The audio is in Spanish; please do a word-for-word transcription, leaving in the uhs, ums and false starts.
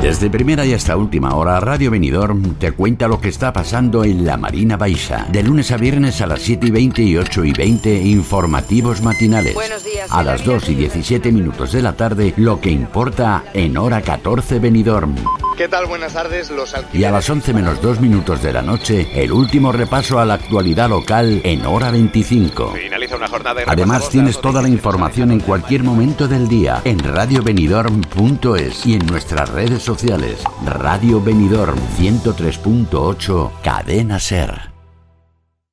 Desde primera y hasta última hora, Radio Benidorm te cuenta lo que está pasando en la Marina Baixa. De lunes a viernes a las siete y veinte y ocho y veinte, informativos matinales. Buenos días. A las dos y diecisiete minutos de la tarde, lo que importa en hora catorce Benidorm. ¿Qué tal? Buenas tardes. Los alquileres... Y a las once menos dos minutos de la noche, el último repaso a la actualidad local en hora veinticinco. Finaliza una jornada de Además, tienes toda la información en cualquier momento del día en radio benidorm punto es y en nuestras redes sociales. Radio Benidorm ciento tres punto ocho, Cadena Ser.